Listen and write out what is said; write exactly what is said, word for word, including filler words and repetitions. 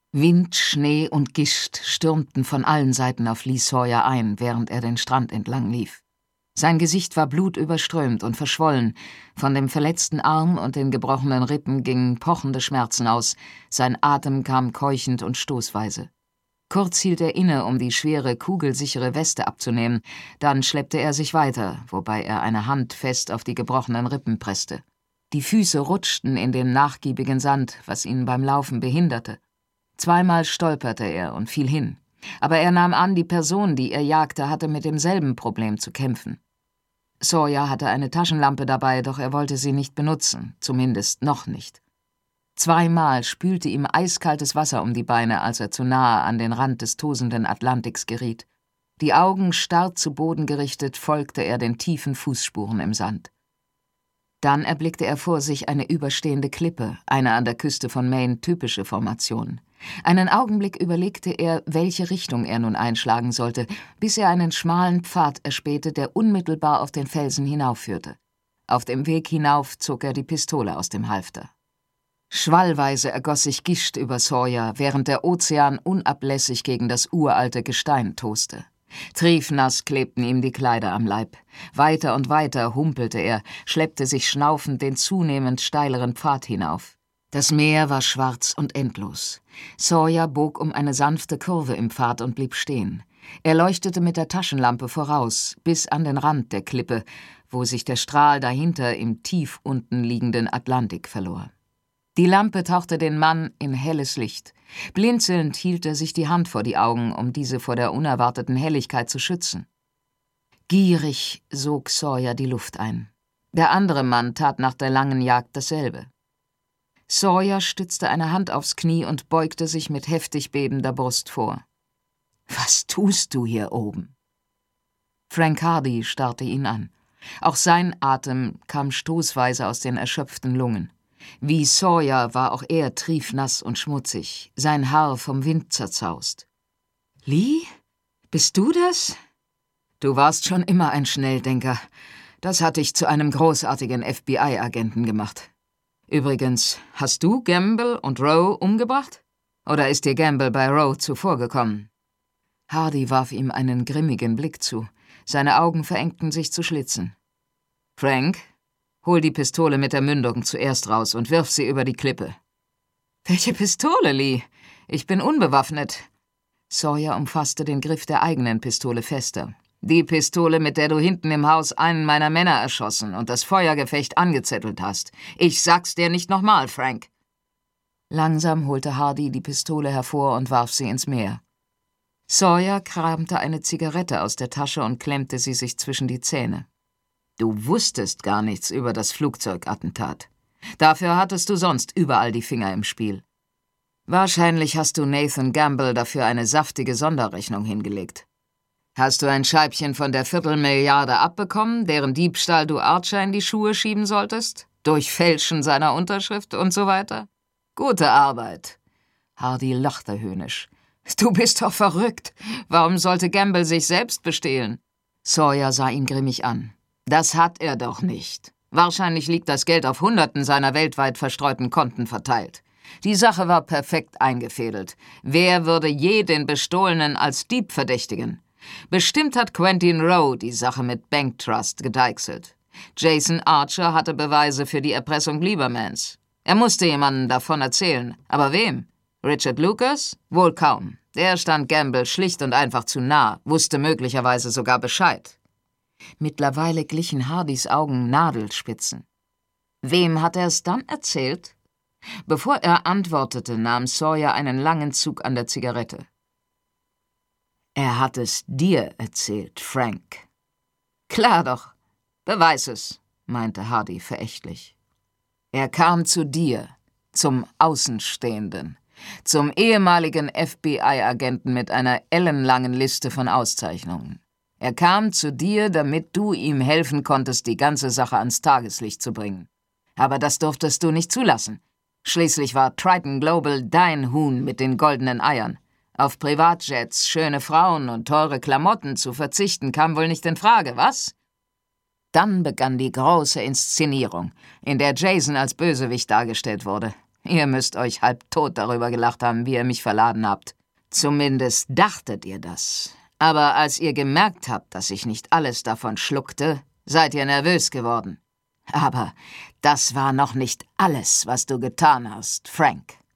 Wind, Schnee und Gischt stürmten von allen Seiten auf Lee Sawyer ein, während er den Strand entlang lief. Sein Gesicht war blutüberströmt und verschwollen, von dem verletzten Arm und den gebrochenen Rippen gingen pochende Schmerzen aus, sein Atem kam keuchend und stoßweise. Kurz hielt er inne, um die schwere, kugelsichere Weste abzunehmen, dann schleppte er sich weiter, wobei er eine Hand fest auf die gebrochenen Rippen presste. Die Füße rutschten in den nachgiebigen Sand, was ihn beim Laufen behinderte. Zweimal stolperte er und fiel hin, aber er nahm an, die Person, die er jagte, hatte mit demselben Problem zu kämpfen. Sawyer hatte eine Taschenlampe dabei, doch er wollte sie nicht benutzen, zumindest noch nicht. Zweimal spülte ihm eiskaltes Wasser um die Beine, als er zu nahe an den Rand des tosenden Atlantiks geriet. Die Augen starr zu Boden gerichtet, folgte er den tiefen Fußspuren im Sand. Dann erblickte er vor sich eine überstehende Klippe, eine an der Küste von Maine typische Formation. Einen Augenblick überlegte er, welche Richtung er nun einschlagen sollte, bis er einen schmalen Pfad erspähte, der unmittelbar auf den Felsen hinaufführte. Auf dem Weg hinauf zog er die Pistole aus dem Halfter. Schwallweise ergoss sich Gischt über Sawyer, während der Ozean unablässig gegen das uralte Gestein toste. Triefnass klebten ihm die Kleider am Leib. Weiter und weiter humpelte er, schleppte sich schnaufend den zunehmend steileren Pfad hinauf. Das Meer war schwarz und endlos. Sawyer bog um eine sanfte Kurve im Pfad und blieb stehen. Er leuchtete mit der Taschenlampe voraus, bis an den Rand der Klippe, wo sich der Strahl dahinter im tief unten liegenden Atlantik verlor. Die Lampe tauchte den Mann in helles Licht. Blinzelnd hielt er sich die Hand vor die Augen, um diese vor der unerwarteten Helligkeit zu schützen. Gierig sog Sawyer die Luft ein. Der andere Mann tat nach der langen Jagd dasselbe. Sawyer stützte eine Hand aufs Knie und beugte sich mit heftig bebender Brust vor. »Was tust du hier oben?« Frank Hardy starrte ihn an. Auch sein Atem kam stoßweise aus den erschöpften Lungen. Wie Sawyer war auch er triefnass und schmutzig, sein Haar vom Wind zerzaust. »Lee, bist du das?« »Du warst schon immer ein Schnelldenker. Das hat dich zu einem großartigen F B I-Agenten gemacht. Übrigens, hast du Gamble und Rowe umgebracht? Oder ist dir Gamble bei Rowe zuvorgekommen?« Hardy warf ihm einen grimmigen Blick zu. Seine Augen verengten sich zu Schlitzen. »Frank, hol die Pistole mit der Mündung zuerst raus und wirf sie über die Klippe.« »Welche Pistole, Lee? Ich bin unbewaffnet.« Sawyer umfasste den Griff der eigenen Pistole fester. »Die Pistole, mit der du hinten im Haus einen meiner Männer erschossen und das Feuergefecht angezettelt hast. Ich sag's dir nicht nochmal, Frank.« Langsam holte Hardy die Pistole hervor und warf sie ins Meer. Sawyer kramte eine Zigarette aus der Tasche und klemmte sie sich zwischen die Zähne. »Du wusstest gar nichts über das Flugzeugattentat. Dafür hattest du sonst überall die Finger im Spiel. Wahrscheinlich hast du Nathan Gamble dafür eine saftige Sonderrechnung hingelegt. Hast du ein Scheibchen von der Viertelmilliarde abbekommen, deren Diebstahl du Archer in die Schuhe schieben solltest? Durch Fälschen seiner Unterschrift und so weiter? Gute Arbeit.« Hardy lachte höhnisch. »Du bist doch verrückt. Warum sollte Gamble sich selbst bestehlen?« Sawyer sah ihn grimmig an. »Das hat er doch nicht. Wahrscheinlich liegt das Geld auf Hunderten seiner weltweit verstreuten Konten verteilt. Die Sache war perfekt eingefädelt. Wer würde je den Bestohlenen als Dieb verdächtigen? Bestimmt hat Quentin Rowe die Sache mit Bank Trust gedeichselt. Jason Archer hatte Beweise für die Erpressung Liebermans. Er musste jemandem davon erzählen. Aber wem? Richard Lucas? Wohl kaum. Der stand Gamble schlicht und einfach zu nah, wusste möglicherweise sogar Bescheid.« Mittlerweile glichen Hardys Augen Nadelspitzen. »Wem hat er es dann erzählt?« Bevor er antwortete, nahm Sawyer einen langen Zug an der Zigarette. »Er hat es dir erzählt, Frank.« »Klar doch. Beweis es«, meinte Hardy verächtlich. »Er kam zu dir, zum Außenstehenden, zum ehemaligen F B I-Agenten mit einer ellenlangen Liste von Auszeichnungen. Er kam zu dir, damit du ihm helfen konntest, die ganze Sache ans Tageslicht zu bringen. Aber das durftest du nicht zulassen. Schließlich war Triton Global dein Huhn mit den goldenen Eiern. Auf Privatjets, schöne Frauen und teure Klamotten zu verzichten, kam wohl nicht in Frage, was?« Dann begann die große Inszenierung, in der Jason als Bösewicht dargestellt wurde. Ihr müsst euch halb tot darüber gelacht haben, wie ihr mich verladen habt. Zumindest dachtet ihr das. Aber als ihr gemerkt habt, dass ich nicht alles davon schluckte, seid ihr nervös geworden. Aber das war noch nicht alles, was du getan hast, Frank.